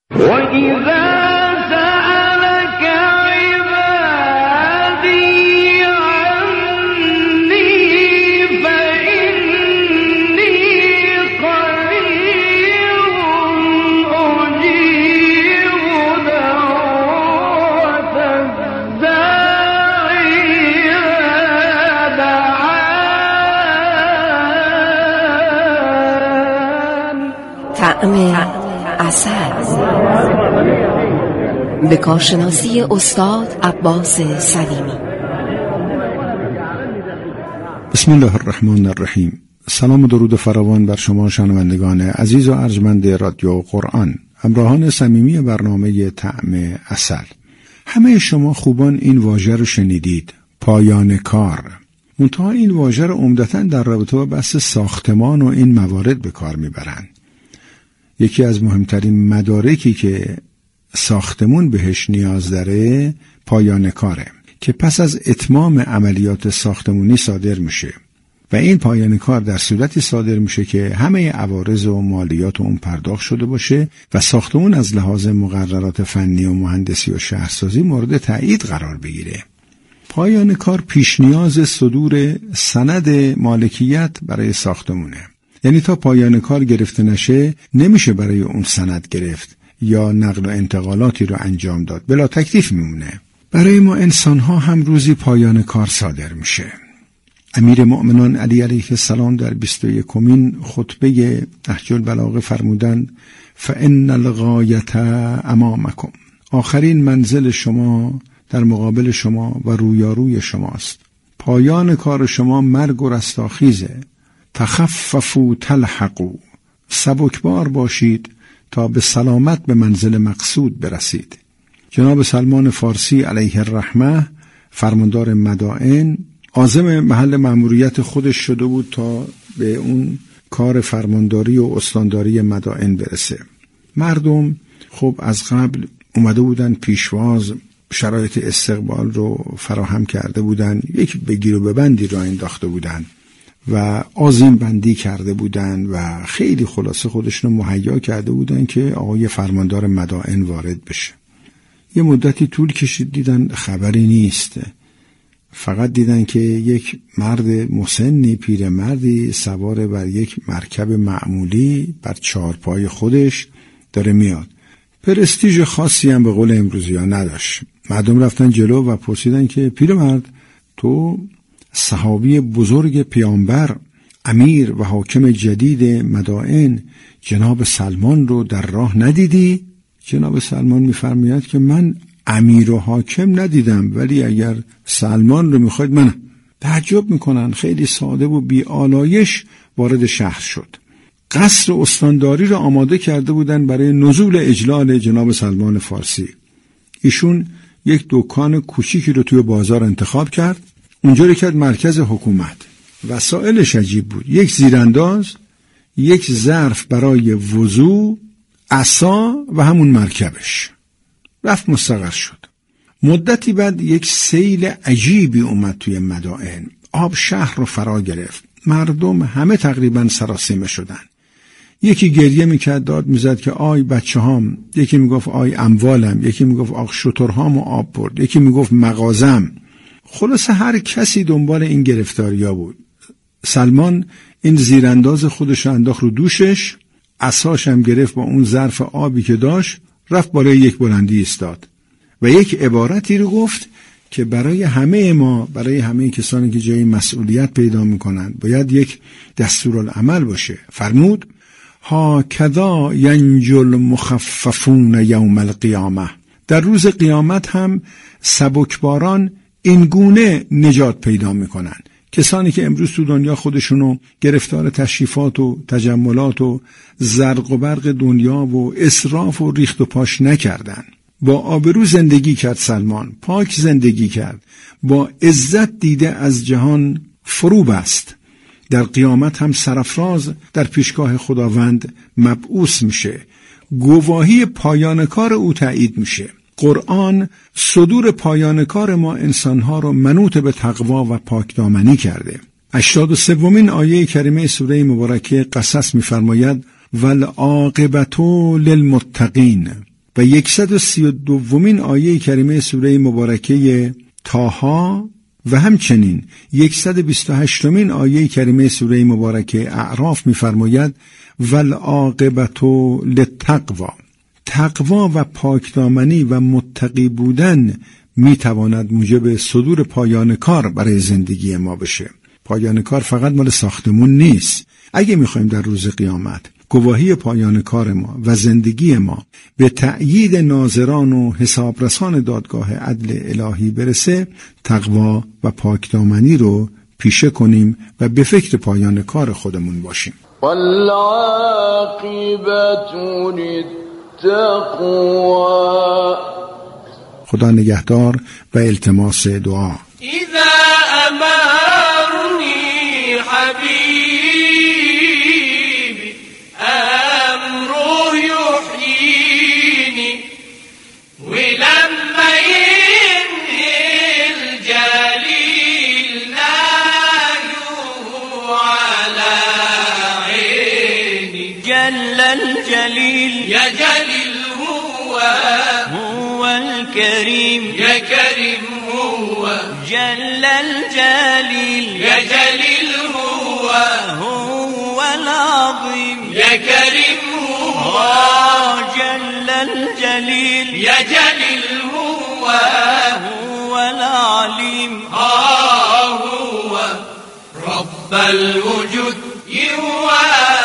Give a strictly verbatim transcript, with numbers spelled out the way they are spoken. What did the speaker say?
طعم عسل به کارشناسی استاد عباس سلیمی. بسم الله الرحمن الرحیم. سلام و درود فراوان بر شما شنوندگان عزیز و ارجمند رادیو قرآن، همراهان صمیمی برنامه طعم عسل. همه شما خوبان این واژه رو شنیدید، پایان کار. منتها این واژه رو عمدتاً در رابطه با بحث ساختمان و این موارد به کار میبرند. یکی از مهمترین مدارکی که ساختمون بهش نیاز داره پایان کاره که پس از اتمام عملیات ساختمونی صادر میشه و این پایان کار در صورتی صادر میشه که همه عوارض و مالیات اون پرداخت شده باشه و ساختمون از لحاظ مقررات فنی و مهندسی و شهرسازی مورد تایید قرار بگیره. پایان کار پیش نیاز صدور سند مالکیت برای ساختمونه. یعنی تا پایان کار گرفته نشه نمیشه برای اون سند گرفت یا نقل و انتقالاتی رو انجام داد، بلا تکلیف میمونه. برای ما انسان‌ها هم روزی پایان کار صادر میشه. امیر مؤمنان علی علیه السلام در بیست و یکمین خطبه نهج البلاغه فرمودن فإن الغایة امامکم، آخرین منزل شما در مقابل شما و رویاروی شماست. پایان کار شما مرگ و رستاخیزه. تخففوا تلحقوا، سبکبار باشید تا به سلامت به منزل مقصود برسید. جناب سلمان فارسی علیه الرحمه فرماندار مدائن عازم محل مأموریت خودش شده بود تا به اون کار فرمانداری و استانداری مدائن برسه. مردم خب از قبل اومده بودن، پیشواز شرایط استقبال رو فراهم کرده بودن، یک بگیر و ببندی را انداخته بودن و آذین بندی کرده بودن و خیلی خلاصه خودشون مهیا کرده بودن که آقای فرماندار مدائن وارد بشه. یه مدتی طول کشید، دیدن خبری نیست. فقط دیدن که یک مرد مسنی، پیرمردی سوار بر یک مرکب معمولی بر چهارپای خودش داره میاد. پرستیژ خاصی هم به قول امروزی ها نداشت. مردم رفتن جلو و پرسیدن که پیرمرد، تو صحابی بزرگ پیامبر، امیر و حاکم جدید مدائن جناب سلمان رو در راه ندیدی؟ جناب سلمان میفرماید که من امیر و حاکم ندیدم، ولی اگر سلمان رو میخواید من. تعجب میکنن. خیلی ساده و بی آلایش وارد شهر شد. قصر استانداری رو آماده کرده بودن برای نزول اجلال جناب سلمان فارسی. ایشون یک دکان کوچیکی رو توی بازار انتخاب کرد، اونجا رو کرد مرکز حکومت. وسایلش عجیب بود، یک زیرانداز، یک ظرف برای وضو، عصا و همون مرکبش. رفت مستقر شد. مدتی بعد یک سیل عجیبی اومد توی مدائن، آب شهر رو فرا گرفت. مردم همه تقریبا سراسیمه شدن. یکی گریه میکرد، داد میزد که آی بچه هام، یکی میگفت آی اموالم، یکی میگفت آخ شترهام و آب برد، یکی میگفت مغازم. خلاصه هر کسی دنبال این گرفتاریا بود. سلمان این زیرانداز خودش انداخت رو دوشش، عصاش هم گرفت با اون ظرف آبی که داشت، رفت بالای یک بلندی ایستاد و یک عبارتی رو گفت که برای همه ما، برای همه کسانی که جای مسئولیت پیدا میکنن باید یک دستورالعمل باشه. فرمود ها کذا ینجو المخففون یوم القیامه، در روز قیامت هم سبکباران این گونه نجات پیدا میکنن. کسانی که امروز تو دنیا خودشونو گرفتار تشریفات و تجملات و زرق و برق دنیا و اسراف و ریخت و پاش نکردن. با آبرو زندگی کرد سلمان، پاک زندگی کرد، با عزت دیده از جهان فرو بست. در قیامت هم سرفراز در پیشگاه خداوند مبعوث میشه. گواهی پایان کار او تایید میشه. قرآن صدور پایان کار ما انسانها رو منوط به تقوا و پاکدامنی کرده. هشتاد و سومین آیه کریمه سوره مبارکه قصص می‌فرماید والعاقبة للمتقین، و صد و سی و دومین آیه کریمه سوره مبارکه طه و همچنین صد و بیست و هشتمین آیه کریمه سوره مبارکه اعراف می‌فرماید والعاقبة للتقوی. تقوا و پاکدامنی و متقی بودن میتواند موجب صدور پایان کار برای زندگی ما بشه. پایان کار فقط مال ساختمون نیست. اگه میخوایم در روز قیامت گواهی پایان کار ما و زندگی ما به تأیید ناظران و حسابرسان دادگاه عدل الهی برسه، تقوا و پاکدامنی رو پیشه کنیم و به فکر پایان کار خودمون باشیم. والعاقبة للتقوى. خدا نگهدار و التماس دعا. اذا امرنی حبیبی امره یحیینی ولما ينهي الجليل ناجو على عيني. جل الجليل يا جليل هو هو الكريم يا كريم هو. جل الجليل يا جليل هو هو العظيم يا كريم هو. جل الجليل يا جليل هو هو العليم هو رب الوجود هو